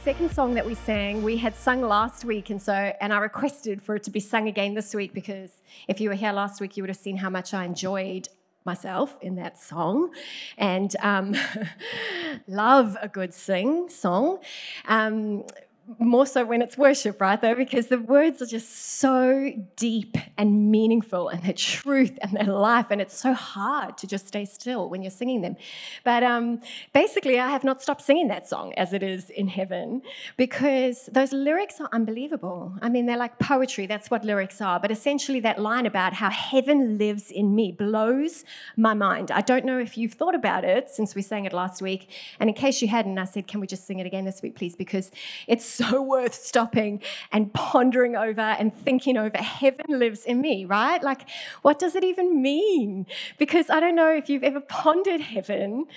second song that we sang, we had sung last week, and I requested for it to be sung again this week because if you were here last week, you would have seen how much I enjoyed myself in that song, and love a good song. More so when it's worship, right, though, because the words are just so deep and meaningful, and the truth and their life, and it's so hard to just stay still when you're singing them. But basically, I have not stopped singing that song as it is in heaven, because those lyrics are unbelievable. I mean, they're like poetry. That's what lyrics are. But essentially, that line about how heaven lives in me blows my mind. I don't know if you've thought about it since we sang it last week. And in case you hadn't, I said, can we just sing it again this week, please? Because it's so worth stopping and pondering over and thinking over. Heaven lives in me, right? Like, what does it even mean? Because I don't know if you've ever pondered heaven,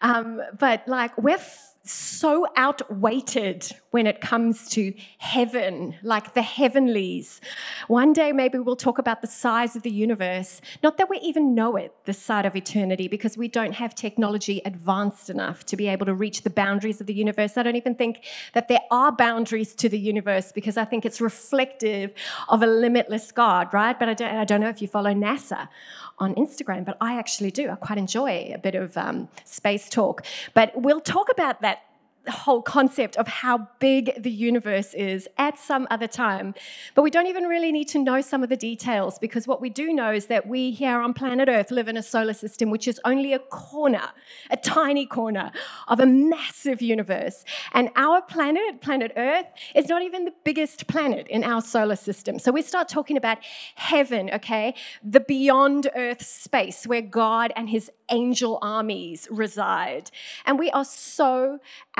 but like we're so outweighted when it comes to heaven, like the heavenlies. One day maybe we'll talk about the size of the universe. Not that we even know it this side of eternity, because we don't have technology advanced enough to be able to reach the boundaries of the universe. I don't even think that there are boundaries to the universe, because I think it's reflective of a limitless God, right? But I don't know if you follow NASA on Instagram, but I actually do. I quite enjoy a bit of space talk. But we'll talk about that whole concept of how big the universe is at some other time. But we don't even really need to know some of the details, because what we do know is that we here on planet Earth live in a solar system which is only a corner, a tiny corner of a massive universe. And our planet Earth, is not even the biggest planet in our solar system. So we start talking about heaven, okay? The beyond Earth space where God and his angel armies reside. And we are so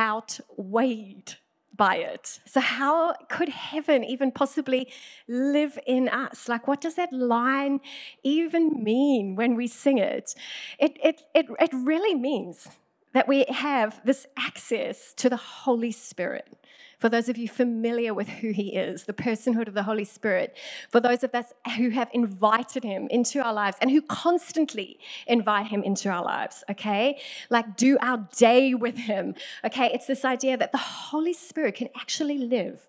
outweighed by it. So how could heaven even possibly live in us? Like, what does that line even mean when we sing it? It really means that we have this access to the Holy Spirit. For those of you familiar with who he is, the personhood of the Holy Spirit, for those of us who have invited him into our lives and who constantly invite him into our lives, okay? Like, do our day with him, okay? It's this idea that the Holy Spirit can actually live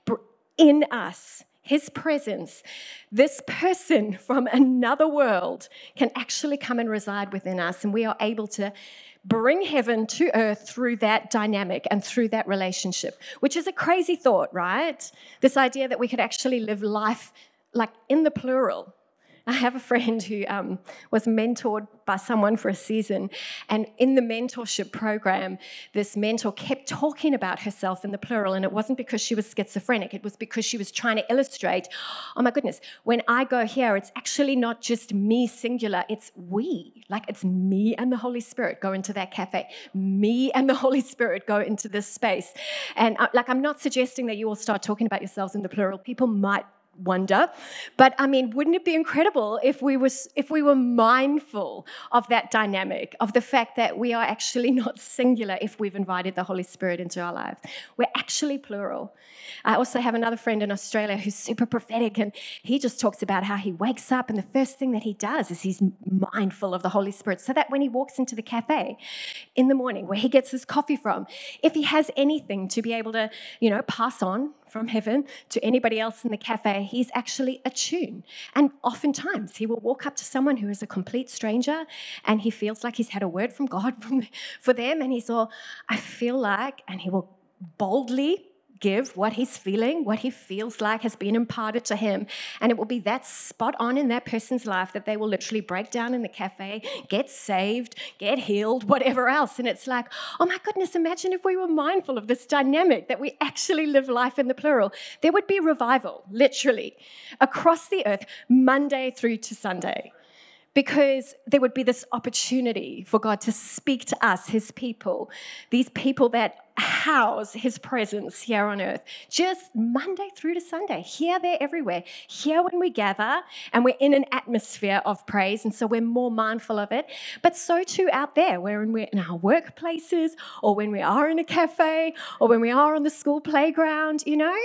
in us. His presence, this person from another world, can actually come and reside within us, and we are able to bring heaven to earth through that dynamic and through that relationship, which is a crazy thought, right? This idea that we could actually live life like in the plural. I have a friend who was mentored by someone for a season, and in the mentorship program, this mentor kept talking about herself in the plural, and it wasn't because she was schizophrenic. It was because she was trying to illustrate, oh my goodness, when I go here, it's actually not just me singular, it's we. Like, it's me and the Holy Spirit go into that cafe. Me and the Holy Spirit go into this space. And I'm not suggesting that you all start talking about yourselves in the plural. People might wonder, but I mean, wouldn't it be incredible if we were mindful of that dynamic, of the fact that we are actually not singular if we've invited the Holy Spirit into our lives? We're actually plural. I also have another friend in Australia who's super prophetic, and he just talks about how he wakes up and the first thing that he does is he's mindful of the Holy Spirit, so that when he walks into the cafe in the morning where he gets his coffee from, if he has anything to be able to, pass on from heaven to anybody else in the cafe, he's actually attuned. And oftentimes he will walk up to someone who is a complete stranger, and he feels like he's had a word from God for them, and he's all, I feel like, and he will boldly give what he's feeling, what he feels like has been imparted to him. And it will be that spot on in that person's life that they will literally break down in the cafe, get saved, get healed, whatever else. And it's like, oh my goodness, imagine if we were mindful of this dynamic, that we actually live life in the plural. There would be revival, literally, across the earth, Monday through to Sunday. Because there would be this opportunity for God to speak to us, his people, these people that house his presence here on earth, just Monday through to Sunday, here, there, everywhere. Here when we gather and we're in an atmosphere of praise, and so we're more mindful of it, but so too out there, when we're in our workplaces, or when we are in a cafe, or when we are on the school playground,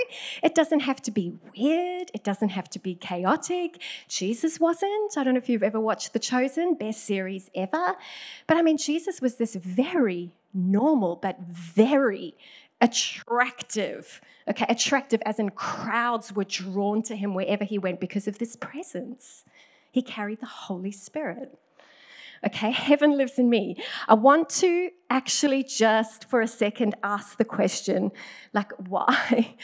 it doesn't have to be weird, it doesn't have to be chaotic. Jesus wasn't. I don't know if you've ever watched The Chosen, best series ever, but I mean, Jesus was this very normal but very attractive. Okay, attractive as in crowds were drawn to him wherever he went because of this presence. He carried the Holy Spirit. Okay, heaven lives in me. I want to actually just for a second ask the question, like, why?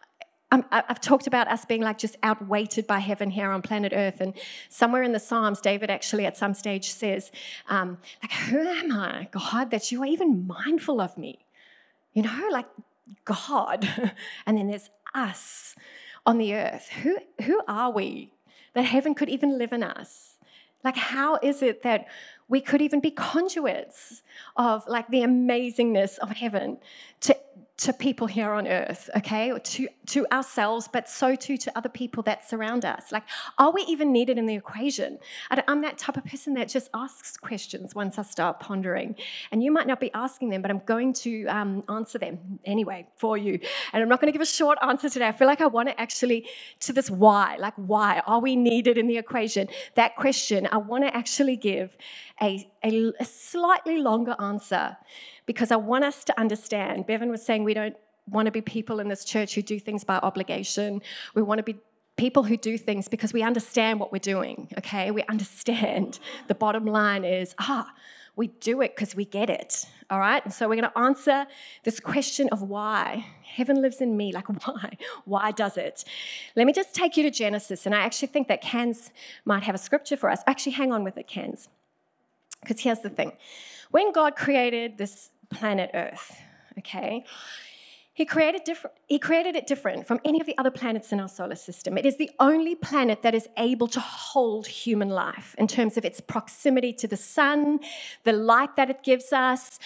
I've talked about us being like just outweighted by heaven here on planet Earth. And somewhere in the Psalms, David actually at some stage says, like, who am I, God, that you are even mindful of me? You know, like God. And then there's us on the earth. Who are we that heaven could even live in us? Like, how is it that we could even be conduits of like the amazingness of heaven to people here on earth, okay, or to ourselves, but so too to other people that surround us? Like, are we even needed in the equation? I'm that type of person that just asks questions once I start pondering. And you might not be asking them, but I'm going to answer them anyway for you. And I'm not going to give a short answer today. I feel like I want to actually, to this why, like why are we needed in the equation? That question, I want to actually give a slightly longer answer, because I want us to understand. Bevan was saying we don't want to be people in this church who do things by obligation. We want to be people who do things because we understand what we're doing, okay? We understand. The bottom line is, we do it because we get it, all right? And so we're going to answer this question of why. Heaven lives in me, like why? Why does it? Let me just take you to Genesis, and I actually think that Cans might have a scripture for us. Actually, hang on with it, Cans. Because here's the thing. When God created this planet Earth, okay, He created it different from any of the other planets in our solar system. It is the only planet that is able to hold human life in terms of its proximity to the sun, the light that it gives us,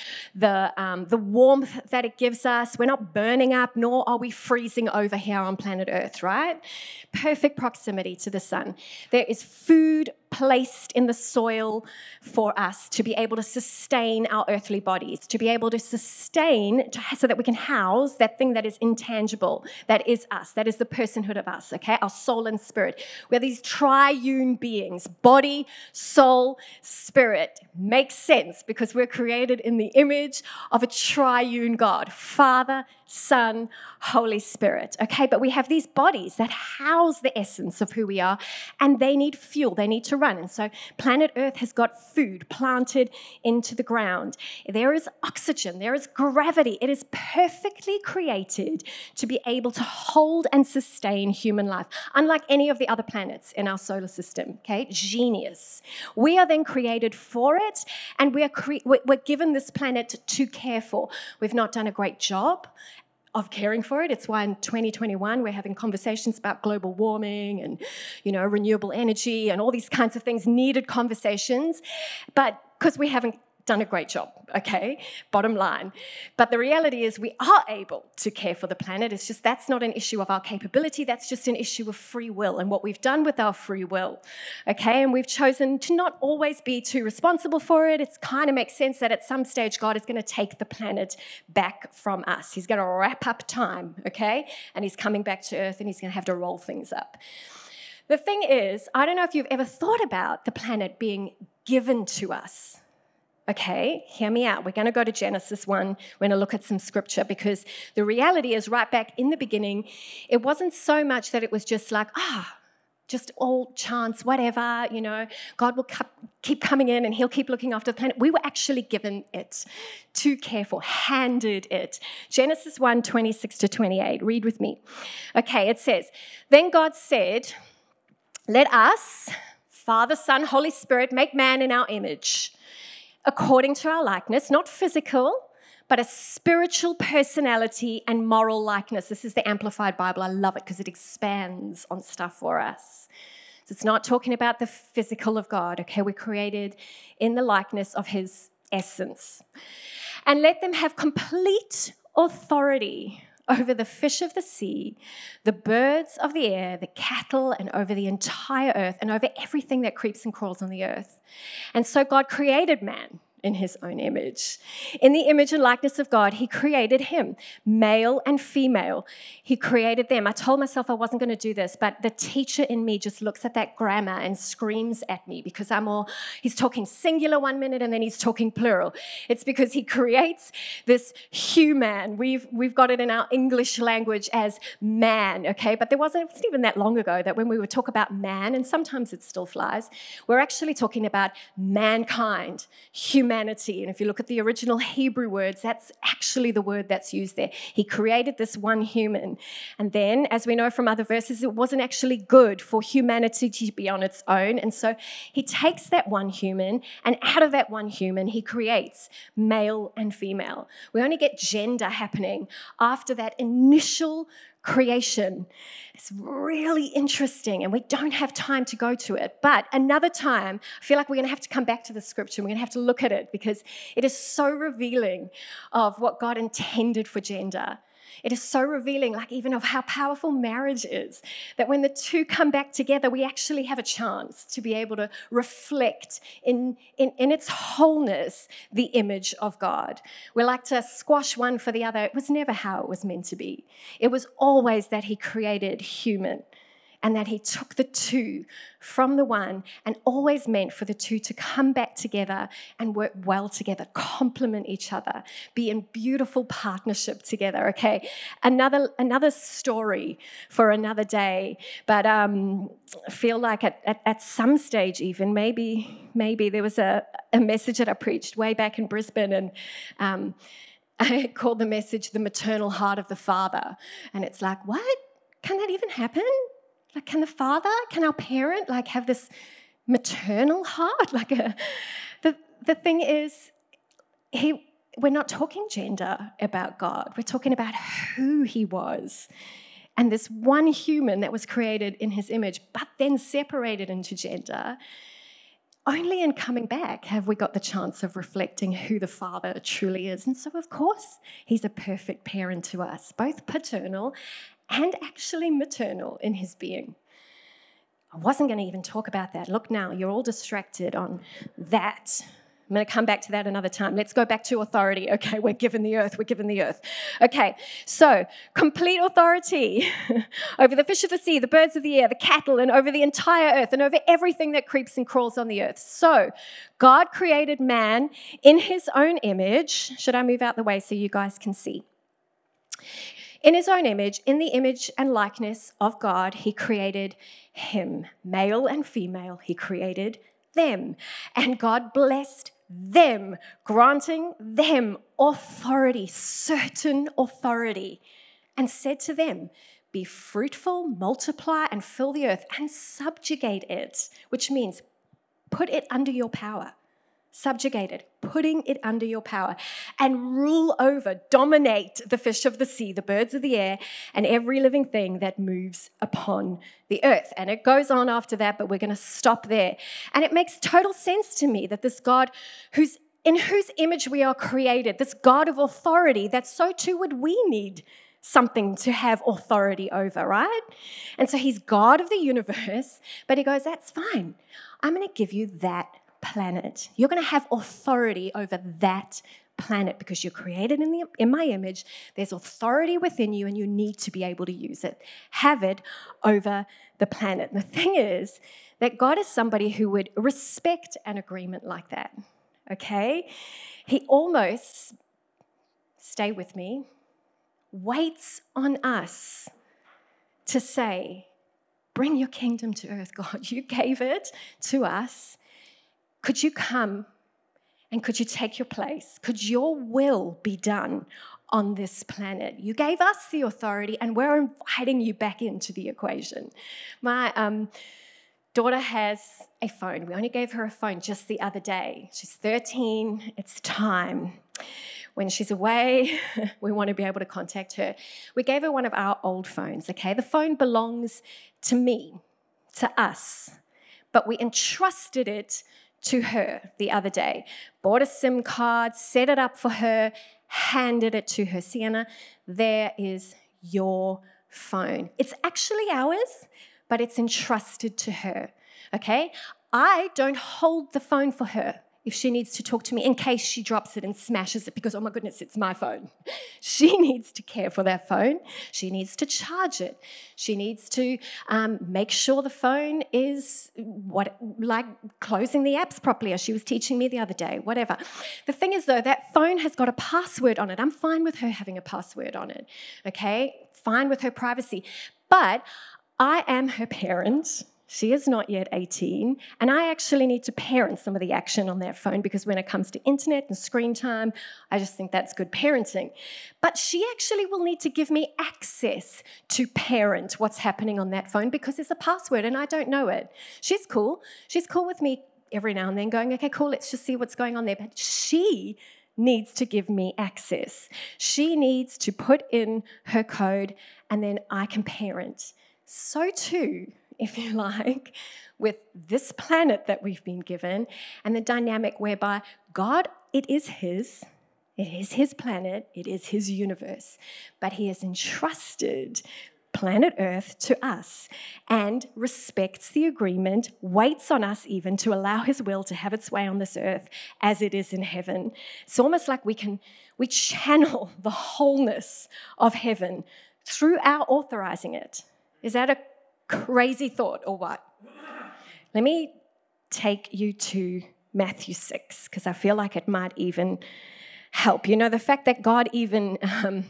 the warmth that it gives us. We're not burning up, nor are we freezing over here on planet Earth, right? Perfect proximity to the sun. There is food placed in the soil for us to be able to sustain our earthly bodies, to be able to sustain so that we can house that thing that is intangible, that is us, that is the personhood of us, okay? Our soul and spirit. We're these triune beings, body, soul, spirit. Makes sense because we're created in the image of a triune God, Father, Son, Holy Spirit, okay? But we have these bodies that house the essence of who we are, and they need fuel, they need to run. And so planet Earth has got food planted into the ground. There is oxygen, there is gravity. It is perfectly created to be able to hold and sustain human life, unlike any of the other planets in our solar system, okay? Genius. We are then created for it, and we're given this planet to care for. We've not done a great job of caring for it. It's why in 2021 we're having conversations about global warming and, renewable energy and all these kinds of things, needed conversations, but because we haven't done a great job, okay? Bottom line. But the reality is we are able to care for the planet. It's just that's not an issue of our capability. That's just an issue of free will and what we've done with our free will, okay? And we've chosen to not always be too responsible for it. It kind of makes sense that at some stage God is going to take the planet back from us. He's going to wrap up time, okay? And he's coming back to Earth and he's going to have to roll things up. The thing is, I don't know if you've ever thought about the planet being given to us. Okay, hear me out. We're going to go to Genesis 1. We're going to look at some scripture because the reality is right back in the beginning, it wasn't so much that it was just like, just all chance, whatever, God will keep coming in and he'll keep looking after the planet. We were actually given it to care for, handed it. Genesis 1, 26 to 28. Read with me. Okay, it says, then God said, let us, Father, Son, Holy Spirit, make man in our image, according to our likeness, not physical, but a spiritual personality and moral likeness. This is the Amplified Bible. I love it because it expands on stuff for us. So it's not talking about the physical of God, okay? We're created in the likeness of his essence. And let them have complete authority over the fish of the sea, the birds of the air, the cattle, and over the entire earth, and over everything that creeps and crawls on the earth. And so God created man, in his own image. In the image and likeness of God, he created him, male and female. He created them. I told myself I wasn't going to do this, but the teacher in me just looks at that grammar and screams at me because he's talking singular 1 minute and then he's talking plural. It's because he creates this human. We've got it in our English language as man, okay? But it wasn't even that long ago that when we would talk about man, and sometimes it still flies, we're actually talking about mankind, humanity. And if you look at the original Hebrew words, that's actually the word that's used there. He created this one human. And then, as we know from other verses, it wasn't actually good for humanity to be on its own. And so he takes that one human, and out of that one human, he creates male and female. We only get gender happening after that initial creation. It's really interesting, and we don't have time to go to it. But another time, I feel like we're going to have to come back to the scripture. We're going to have to look at it because it is so revealing of what God intended for gender. It is so revealing, like even of how powerful marriage is, that when the two come back together, we actually have a chance to be able to reflect in its wholeness the image of God. We like to squash one for the other. It was never how it was meant to be. It was always that he created human and that he took the two from the one and always meant for the two to come back together and work well together, complement each other, be in beautiful partnership together, okay? Another story for another day, but I feel like at some stage even, maybe there was a message that I preached way back in Brisbane, and I called the message The Maternal Heart of the Father. And it's like, what? Can that even happen? Like, can our parent, like, have this maternal heart? Like, the thing is, we're not talking gender about God. We're talking about who he was. And this one human that was created in his image, but then separated into gender. Only in coming back have we got the chance of reflecting who the Father truly is. And so, of course, he's a perfect parent to us, both paternal and actually maternal in his being. I wasn't going to even talk about that. Look now, you're all distracted on that. I'm going to come back to that another time. Let's go back to authority. Okay, we're given the earth. Okay, so complete authority over the fish of the sea, the birds of the air, the cattle, and over the entire earth, and over everything that creeps and crawls on the earth. So God created man in his own image. Should I move out the way so you guys can see? In his own image, in the image and likeness of God, he created him. Male and female, he created them. And God blessed them, granting them authority, certain authority, and said to them, be fruitful, multiply, and fill the earth, and subjugate it, which means put it under your power. Subjugate it, putting it under your power, and rule over, dominate the fish of the sea, the birds of the air, and every living thing that moves upon the earth. And it goes on after that, but we're going to stop there. And it makes total sense to me that this God in whose image we are created, this God of authority, that so too would we need something to have authority over, right? And so he's God of the universe, but he goes, that's fine. I'm going to give you that planet. You're going to have authority over that planet because you're created in my image. There's authority within you and you need to be able to use it. Have it over the planet. And the thing is that God is somebody who would respect an agreement like that, okay? He almost, stay with me, waits on us to say, bring your kingdom to earth, God. You gave it to us. Could you come and could you take your place? Could your will be done on this planet? You gave us the authority and we're inviting you back into the equation. My daughter has a phone. We only gave her a phone just the other day. She's 13. It's time. When she's away, we want to be able to contact her. We gave her one of our old phones, okay? The phone belongs to me, to us, but we entrusted it to her the other day. Bought a SIM card, set it up for her, handed it to her. Sienna, there is your phone. It's actually ours, but it's entrusted to her, okay? I don't hold the phone for her. if she needs to talk to me in case she drops it and smashes it because, oh my goodness, it's my phone. She needs to care for that phone. She needs to charge it. She needs to make sure the phone is like closing the apps properly, as she was teaching me the other day, whatever. The thing is, though, that phone has got a password on it. I'm fine with her having a password on it, okay? Fine with her privacy. But I am her parent. She is not yet 18, and I actually need to parent some of the action on that phone because when it comes to internet and screen time, I just think that's good parenting. But she actually will need to give me access to parent what's happening on that phone because there's a password and I don't know it. She's cool. She's cool with me every now and then going, okay, cool, let's just see what's going on there. But she needs to give me access. She needs to put in her code and then I can parent. So too, if you like, with this planet that we've been given and the dynamic whereby God, it is His planet, it is His universe, but He has entrusted planet Earth to us and respects the agreement, waits on us even to allow His will to have its way on this earth as it is in heaven. It's almost like we channel the wholeness of heaven through our authorizing it. Is that a crazy thought or what? Let me take you to Matthew 6 because I feel like it might even help. You know, the fact that God even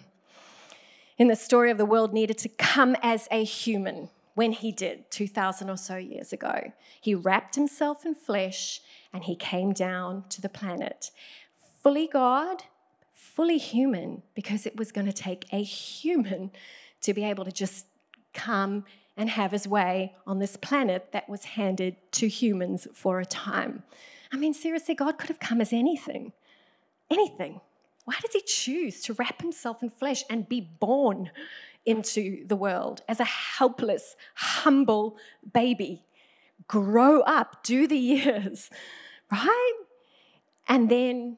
in the story of the world needed to come as a human when He did 2,000 or so years ago. He wrapped Himself in flesh and He came down to the planet. Fully God, fully human, because it was going to take a human to be able to just come and have His way on this planet that was handed to humans for a time. I mean, seriously, God could have come as anything. Anything. Why does He choose to wrap Himself in flesh and be born into the world as a helpless, humble baby? Grow up, do the years, right? And then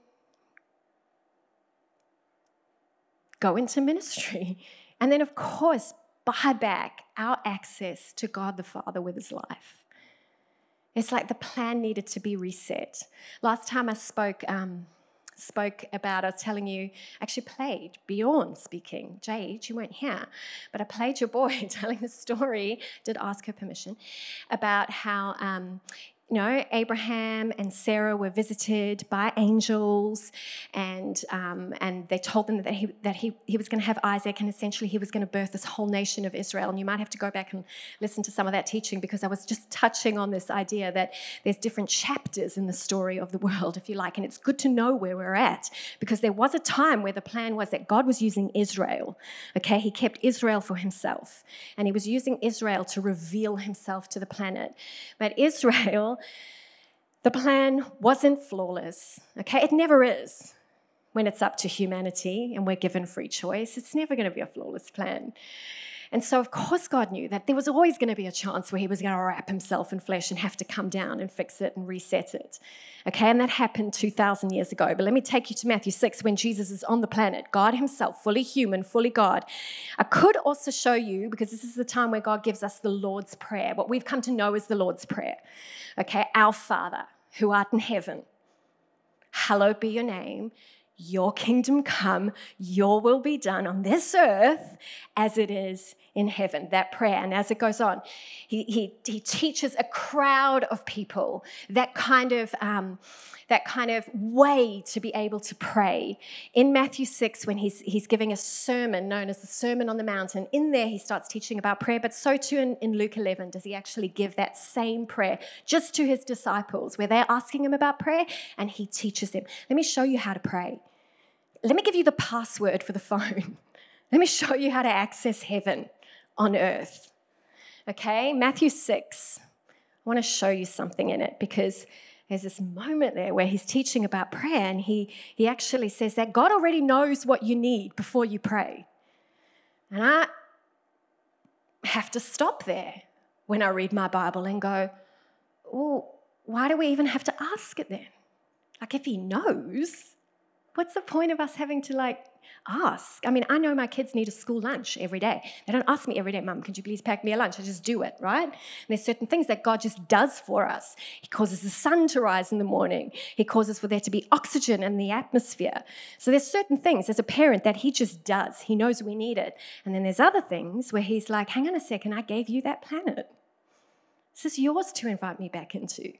go into ministry. And then, of course, buy back our access to God the Father with His life. It's like the plan needed to be reset. Last time I spoke about, I was telling you, actually played Bjorn speaking. Jade, you weren't here, but I played your boy telling the story, did ask her permission, about how Abraham and Sarah were visited by angels, and they told them that he was going to have Isaac, and essentially he was going to birth this whole nation of Israel. And you might have to go back and listen to some of that teaching because I was just touching on this idea that there's different chapters in the story of the world, if you like, and it's good to know where we're at because there was a time where the plan was that God was using Israel. Okay, He kept Israel for Himself, and He was using Israel to reveal Himself to the planet. But Israel, the plan wasn't flawless, okay? It never is when it's up to humanity and we're given free choice. It's never going to be a flawless plan. And so, of course, God knew that there was always going to be a chance where He was going to wrap Himself in flesh and have to come down and fix it and reset it, okay? And that happened 2,000 years ago. But let me take you to Matthew 6 when Jesus is on the planet, God Himself, fully human, fully God. I could also show you, because this is the time where God gives us the Lord's Prayer, what we've come to know as the Lord's Prayer, okay? Our Father, who art in heaven, hallowed be your name. Your kingdom come, your will be done on this earth as it is in heaven. That prayer. And as it goes on, he teaches a crowd of people that kind of way to be able to pray. In Matthew 6, when he's giving a sermon known as the Sermon on the Mountain, in there he starts teaching about prayer, but so too in Luke 11 does he actually give that same prayer just to his disciples, where they're asking him about prayer, and he teaches them. Let me show you how to pray. Let me give you the password for the phone. Let me show you how to access heaven on earth. Okay, Matthew 6. I want to show you something in it because there's this moment there where he's teaching about prayer, and he actually says that God already knows what you need before you pray. And I have to stop there when I read my Bible and go, well, why do we even have to ask it then? Like, if He knows, What's the point of us having to ask? I mean, I know my kids need a school lunch every day. They don't ask me every day, Mum, could you please pack me a lunch? I just do it, right? And there's certain things that God just does for us. He causes the sun to rise in the morning. He causes for there to be oxygen in the atmosphere. So there's certain things as a parent that he just does. He knows we need it. And then there's other things where he's like, hang on a second, I gave you that planet. This is yours to invite me back into.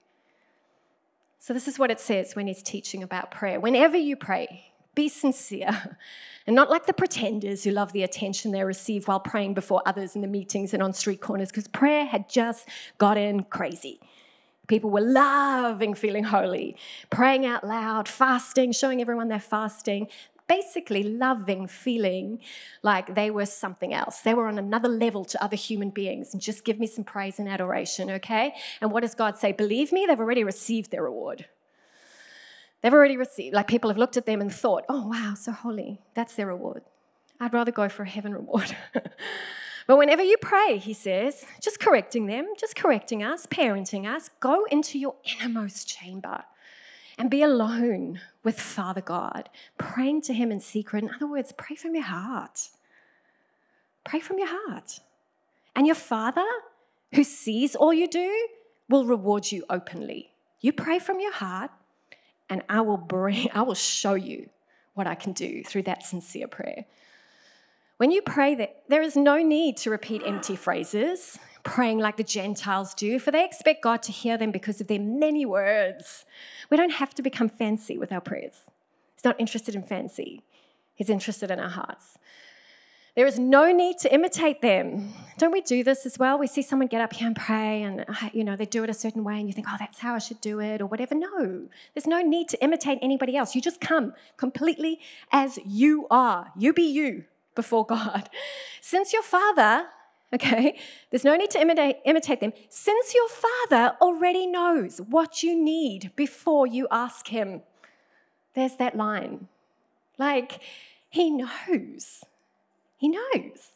So this is what it says when he's teaching about prayer. Whenever you pray, be sincere and not like the pretenders who love the attention they receive while praying before others in the meetings and on street corners, because prayer had just gotten crazy. People were loving feeling holy, praying out loud, fasting, showing everyone they're fasting, basically loving feeling like they were something else. They were on another level to other human beings, and just give me some praise and adoration, okay? And what does God say? Believe me, they've already received their reward. They've already received, people have looked at them and thought, oh, wow, so holy. That's their reward. I'd rather go for a heaven reward. But whenever you pray, he says, just correcting them, just correcting us, parenting us, go into your innermost chamber and be alone with Father God, praying to him in secret. In other words, pray from your heart. Pray from your heart. And your Father, who sees all you do, will reward you openly. You pray from your heart, and I will show you what I can do through that sincere prayer. When you pray, there is no need to repeat empty phrases, praying like the Gentiles do, for they expect God to hear them because of their many words. We don't have to become fancy with our prayers. He's not interested in fancy. He's interested in our hearts. There is no need to imitate them. Don't we do this as well? We see someone get up here and pray and, they do it a certain way and you think, oh, that's how I should do it or whatever. No, there's no need to imitate anybody else. You just come completely as you are. You be you before God. Since your Father, there's no need to imitate them. Since your Father already knows what you need before you ask him. There's that line. He knows. He knows.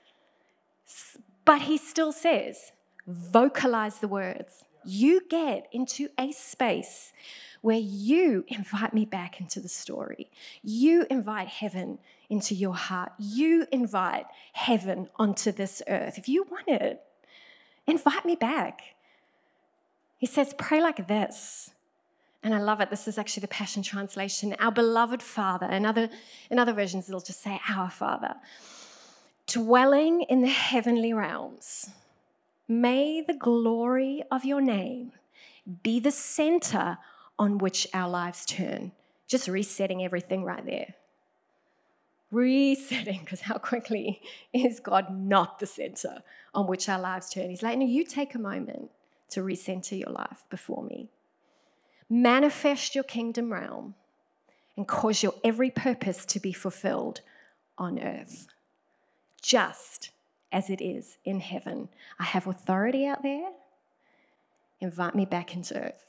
But he still says, vocalize the words. You get into a space where you invite me back into the story. You invite heaven into your heart. You invite heaven onto this earth. If you want it, invite me back. He says, pray like this. And I love it. This is actually the Passion Translation. Our beloved Father. In other versions, it'll just say, our Father. Dwelling in the heavenly realms, may the glory of your name be the center on which our lives turn. Just resetting everything right there. Resetting, because how quickly is God not the center on which our lives turn? He's like, no, you take a moment to recenter your life before me. Manifest your kingdom realm and cause your every purpose to be fulfilled on earth, just as it is in heaven. I have authority out there. Invite me back into earth.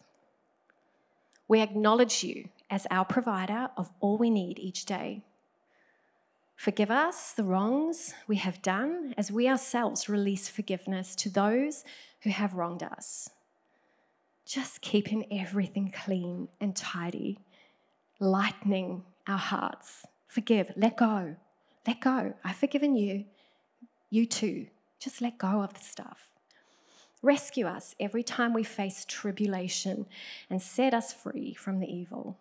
We acknowledge you as our provider of all we need each day. Forgive us the wrongs we have done as we ourselves release forgiveness to those who have wronged us. Just keeping everything clean and tidy, lightening our hearts. Forgive, let go, let go. I've forgiven you, you too. Just let go of the stuff. Rescue us every time we face tribulation and set us free from the evil.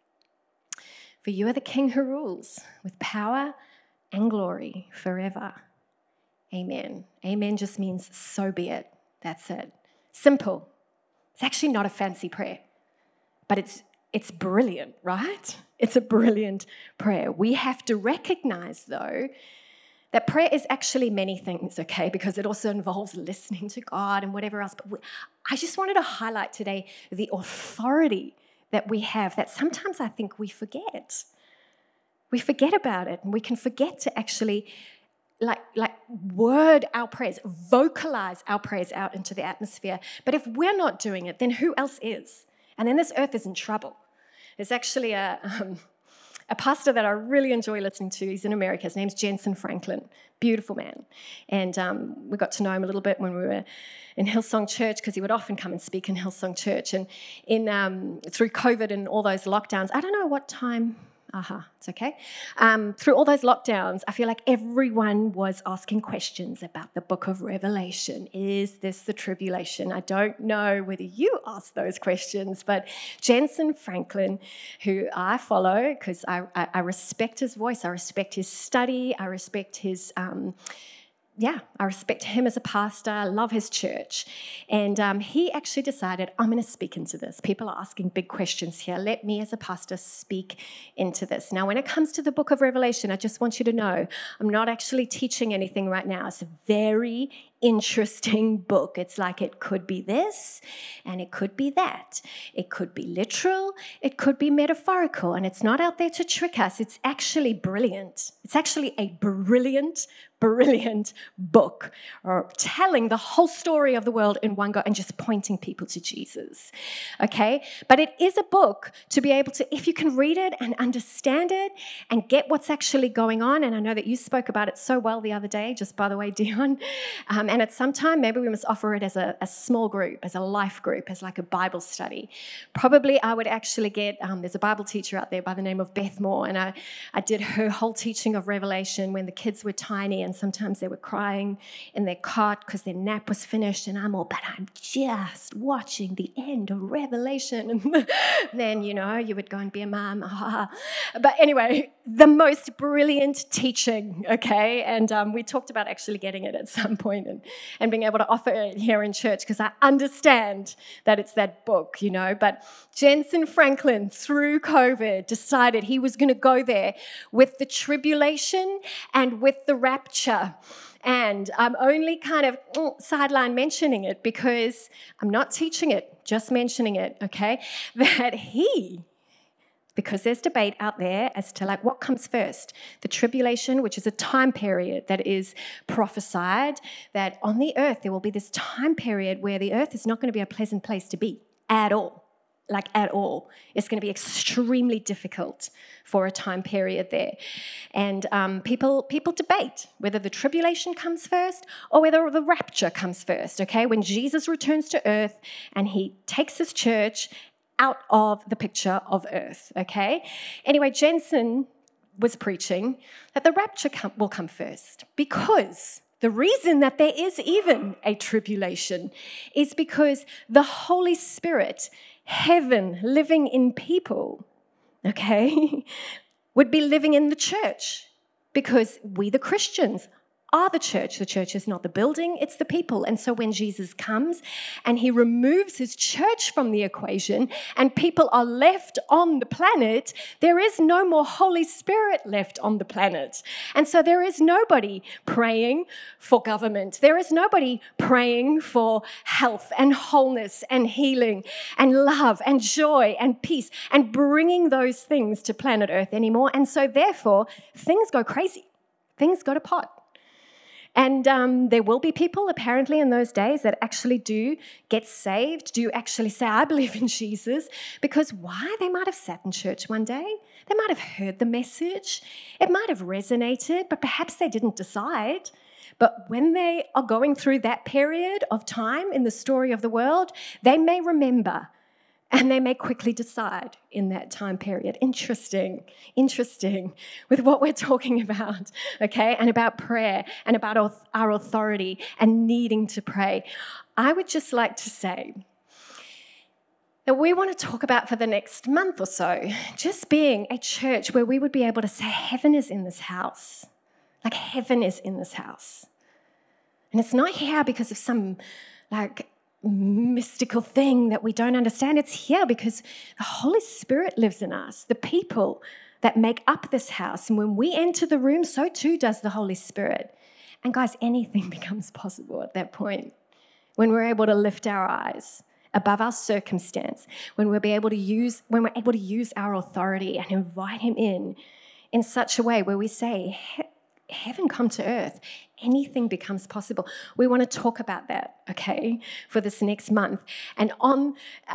For you are the King who rules with power and glory forever. Amen. Amen just means so be it. That's it. Simple. It's actually not a fancy prayer, but it's brilliant, right? It's a brilliant prayer. We have to recognize, though, that prayer is actually many things, okay? Because it also involves listening to God and whatever else. But I just wanted to highlight today the authority that we have that sometimes I think we forget. We forget about it, and we can forget to actually like word our prayers, vocalize our prayers out into the atmosphere. But if we're not doing it, then who else is? And then this earth is in trouble. There's actually a pastor that I really enjoy listening to. He's in America. His name's Jensen Franklin. Beautiful man. And we got to know him a little bit when we were in Hillsong Church, because he would often come and speak in Hillsong Church. And through COVID and all those lockdowns, I don't know what time, It's okay. Through all those lockdowns, I feel like everyone was asking questions about the book of Revelation. Is this the tribulation? I don't know whether you asked those questions, but Jensen Franklin, who I follow because I respect his voice, I respect his study, I respect his... I respect him as a pastor. I love his church. And he actually decided, I'm going to speak into this. People are asking big questions here. Let me as a pastor speak into this. Now, when it comes to the book of Revelation, I just want you to know, I'm not actually teaching anything right now. It's a very interesting book. It's like it could be this and it could be that. It could be literal. It could be metaphorical. And it's not out there to trick us. It's actually brilliant. It's actually a brilliant book, or telling the whole story of the world in one go and just pointing people to Jesus, okay? But it is a book to be able to, if you can read it and understand it and get what's actually going on, and I know that you spoke about it so well the other day, just by the way, Dion, and at some time, maybe we must offer it as a small group, as a life group, as like a Bible study. Probably I would actually get, there's a Bible teacher out there by the name of Beth Moore, and I did her whole teaching of Revelation when the kids were tiny, and sometimes they were crying in their cot because their nap was finished, and I'm just watching the end of Revelation. And then, you would go and be a mom. But anyway, the most brilliant teaching, okay? And we talked about actually getting it at some point and being able to offer it here in church, because I understand that it's that book, But Jensen Franklin, through COVID, decided he was going to go there with the tribulation and with the rapture. And I'm only kind of sideline mentioning it because I'm not teaching it, just mentioning it, okay? That because there's debate out there as to like what comes first, the tribulation, which is a time period that is prophesied, that on the earth there will be this time period where the earth is not going to be a pleasant place to be at all. Like at all. It's going to be extremely difficult for a time period there. And people debate whether the tribulation comes first or whether the rapture comes first, okay? When Jesus returns to earth and he takes his church out of the picture of earth, okay? Anyway, Jensen was preaching that the rapture will come first, because the reason that there is even a tribulation is because the Holy Spirit, heaven living in people, okay, would be living in the church, because we, the Christians, are the church. The church is not the building, it's the people. And so when Jesus comes and he removes his church from the equation and people are left on the planet, there is no more Holy Spirit left on the planet. And so there is nobody praying for government. There is nobody praying for health and wholeness and healing and love and joy and peace and bringing those things to planet Earth anymore. And so therefore, things go crazy. Things go to pot. And there will be people, apparently, in those days that actually do get saved, do actually say, I believe in Jesus, because why? They might have sat in church one day. They might have heard the message. It might have resonated, but perhaps they didn't decide. But when they are going through that period of time in the story of the world, they may remember. And they may quickly decide in that time period. Interesting with what we're talking about, okay? And about prayer and about our authority and needing to pray. I would just like to say that we want to talk about for the next month or so, just being a church where we would be able to say, heaven is in this house. Like, heaven is in this house. And it's not here because of some, mystical thing that we don't understand. It's here because the Holy Spirit lives in us, the people that make up this house. And when we enter the room, so too does the Holy Spirit. And guys, anything becomes possible at that point. When we're able to lift our eyes above our circumstance, when we're able to use our authority and invite him in such a way where we say, heaven come to earth, anything becomes possible. We want to talk about that, okay, for this next month. And on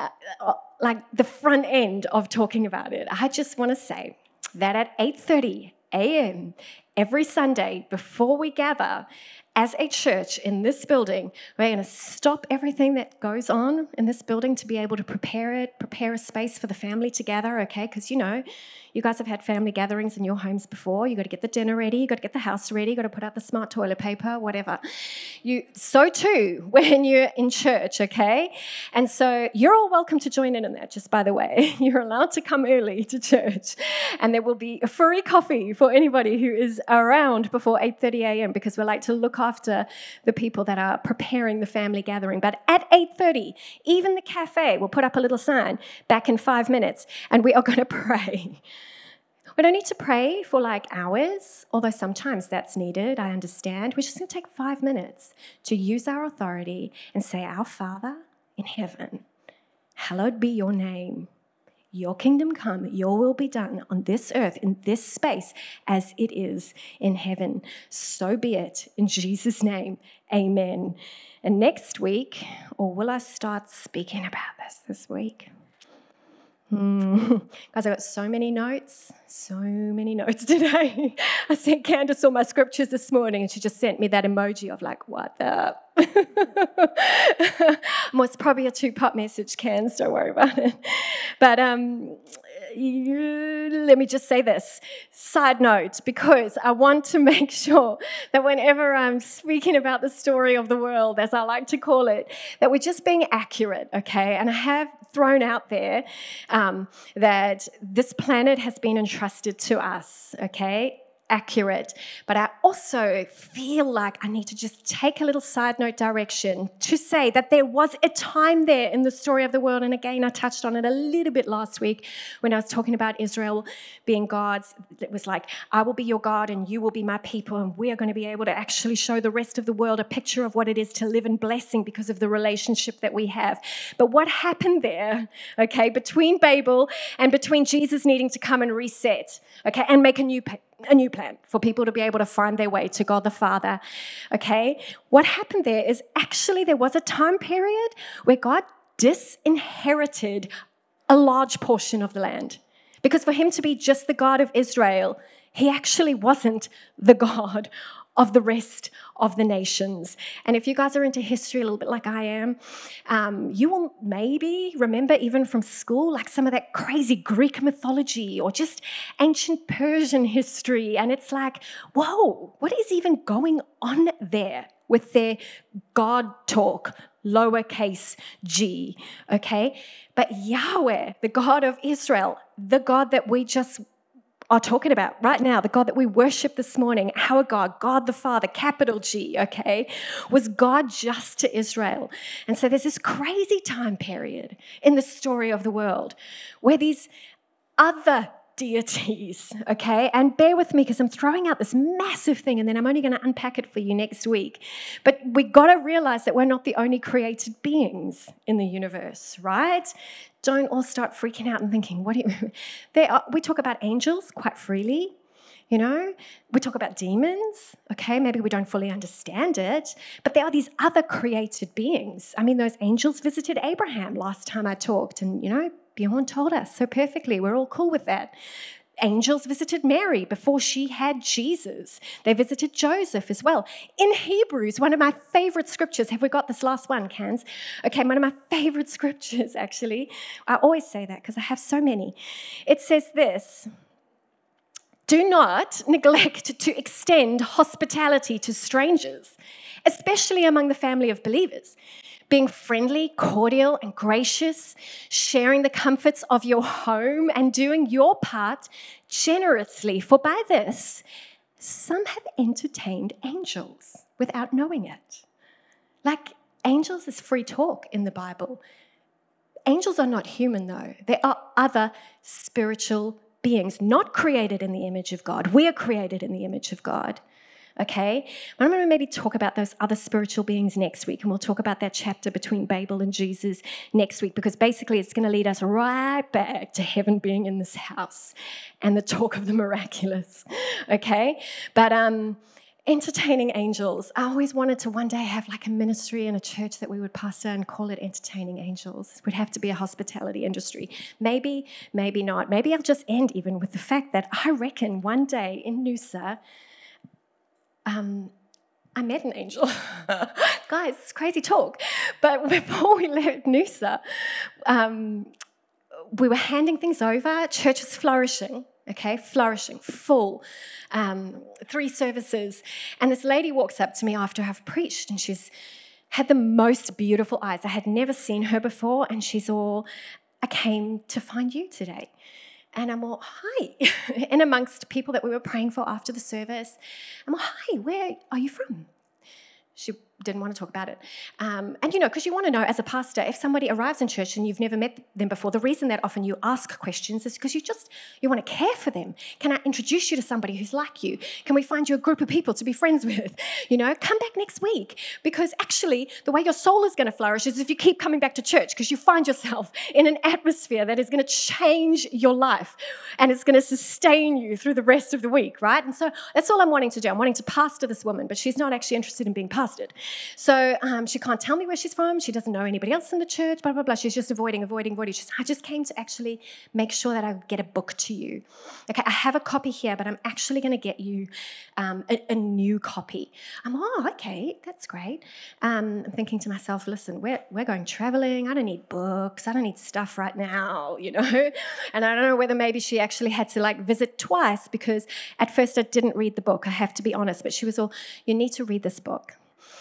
the front end of talking about it, I just want to say that at 8:30 a.m. every Sunday before we gather, as a church in this building, we're going to stop everything that goes on in this building to be able to prepare a space for the family to gather, okay? Because, you guys have had family gatherings in your homes before. You've got to get the dinner ready. You've got to get the house ready. You've got to put out the smart toilet paper, whatever. So too when you're in church, okay? And so you're all welcome to join in that, just by the way. You're allowed to come early to church. And there will be a free coffee for anybody who is around before 8:30 a.m. because we like to look after the people that are preparing the family gathering. But at 8:30, even the cafe will put up a little sign, back in 5 minutes, and we are going to pray. We don't need to pray for hours, although sometimes that's needed, I understand. We're just going to take 5 minutes to use our authority and say, Our Father in heaven, hallowed be your name. Your kingdom come, your will be done on this earth, in this space, as it is in heaven. So be it, in Jesus' name, amen. And next week, or will I start speaking about this week? Guys, I got so many notes today. I sent Candace all my scriptures this morning and she just sent me that emoji of what the? Well, it's probably a 2-part message, Cans, don't worry about it. But let me just say this, side note, because I want to make sure that whenever I'm speaking about the story of the world, as I like to call it, that we're just being accurate, okay? And I have thrown out there that this planet has been entrusted to us, okay? Accurate, but I also feel like I need to just take a little side note direction to say that there was a time there in the story of the world, and again I touched on it a little bit last week when I was talking about Israel being God's. It was I will be your God and you will be my people, and we are going to be able to actually show the rest of the world a picture of what it is to live in blessing because of the relationship that we have. But what happened there, okay, between Babel and between Jesus needing to come and reset, okay, and make a new plan for people to be able to find their way to God the Father, okay? What happened there is actually there was a time period where God disinherited a large portion of the land. Because for him to be just the God of Israel, he actually wasn't the God of the rest of the nations. And if you guys are into history a little bit like I am, you will maybe remember even from school some of that crazy Greek mythology or just ancient Persian history. And it's whoa, what is even going on there with their God talk, lowercase g, okay? But Yahweh, the God of Israel, the God that we just are talking about right now, the God that we worship this morning, our God, God the Father, capital G, okay, was God just to Israel. And so there's this crazy time period in the story of the world where these other deities, okay, and bear with me because I'm throwing out this massive thing and then I'm only going to unpack it for you next week. But we got to realize that we're not the only created beings in the universe, right? Don't all start freaking out and thinking, we talk about angels quite freely, we talk about demons, okay, maybe we don't fully understand it, but there are these other created beings. I mean, those angels visited Abraham last time I talked, and, Bjorn told us so perfectly. We're all cool with that. Angels visited Mary before she had Jesus. They visited Joseph as well. In Hebrews, one of my favorite scriptures, have we got this last one, Cans? Okay, one of my favorite scriptures, actually. I always say that because I have so many. It says this: do not neglect to extend hospitality to strangers, especially among the family of believers. Being friendly, cordial, and gracious, sharing the comforts of your home, and doing your part generously. For by this, some have entertained angels without knowing it. Angels is free talk in the Bible. Angels are not human, though. They are other spiritual beings, not created in the image of God. We are created in the image of God. Okay, I'm going to maybe talk about those other spiritual beings next week, and we'll talk about that chapter between Babel and Jesus next week, because basically it's going to lead us right back to heaven being in this house and the talk of the miraculous, okay? But entertaining angels. I always wanted to one day have a ministry in a church that we would pastor and call it Entertaining Angels. It would have to be a hospitality industry. Maybe, maybe not. Maybe I'll just end even with the fact that I reckon one day in Noosa, I met an angel. Guys, it's crazy talk. But before we left Noosa, we were handing things over. Church was flourishing. Okay, flourishing, full, 3 services. And this lady walks up to me after I've preached, and she's had the most beautiful eyes. I had never seen her before, and she's all, I came to find you today. And I'm all, hi. And amongst people that we were praying for after the service, I'm all, hi, where are you from? She didn't want to talk about it. And, because you want to know, as a pastor, if somebody arrives in church and you've never met them before, the reason that often you ask questions is because you want to care for them. Can I introduce you to somebody who's like you? Can we find you a group of people to be friends with? Come back next week. Because actually, the way your soul is going to flourish is if you keep coming back to church, because you find yourself in an atmosphere that is going to change your life and it's going to sustain you through the rest of the week, right? And so that's all I'm wanting to do. I'm wanting to pastor this woman, but she's not actually interested in being pastored. So she can't tell me where she's from. She doesn't know anybody else in the church, blah, blah, blah. She's just avoiding. I just came to actually make sure that I would get a book to you. Okay, I have a copy here, but I'm actually going to get you a new copy. Okay, that's great. I'm thinking to myself, listen, we're going traveling. I don't need books. I don't need stuff right now, And I don't know whether maybe she actually had to visit twice, because at first I didn't read the book. I have to be honest. But she was all, you need to read this book.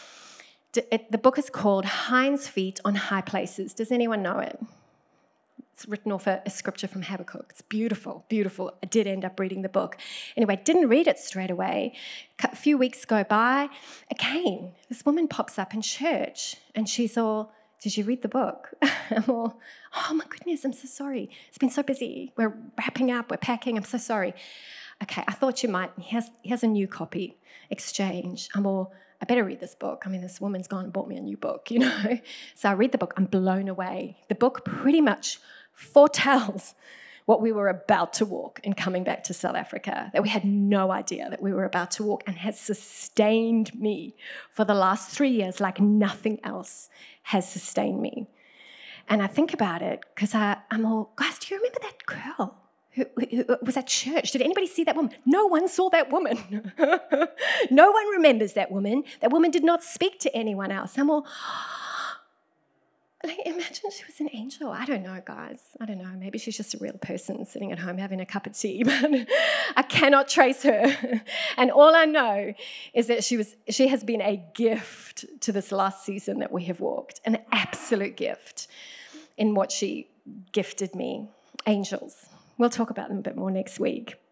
The book is called Hinds Feet on High Places. Does anyone know it? It's written off a scripture from Habakkuk. It's beautiful, beautiful. I did end up reading the book. Anyway, didn't read it straight away. A few weeks go by. Again, this woman pops up in church, and she's all, did you read the book? I'm all, oh my goodness, I'm so sorry. It's been so busy. We're wrapping up, we're packing. I'm so sorry. Okay, I thought you might. Here's a new copy. Exchange. I'm all, I better read this book. This woman's gone and bought me a new book, So I read the book. I'm blown away. The book pretty much foretells what we were about to walk in coming back to South Africa, that we had no idea that we were about to walk, and has sustained me for the last 3 years like nothing else has sustained me. And I think about it because I'm all, guys, do you remember that girl who was at church? Did anybody see that woman? No one saw that woman. No one remembers that woman. That woman did not speak to anyone else. I'm all, imagine she was an angel. I don't know, guys. I don't know. Maybe she's just a real person sitting at home having a cup of tea, but I cannot trace her. And all I know is that she has been a gift to this last season that we have walked, an absolute gift in what she gifted me. Angels. We'll talk about them a bit more next week.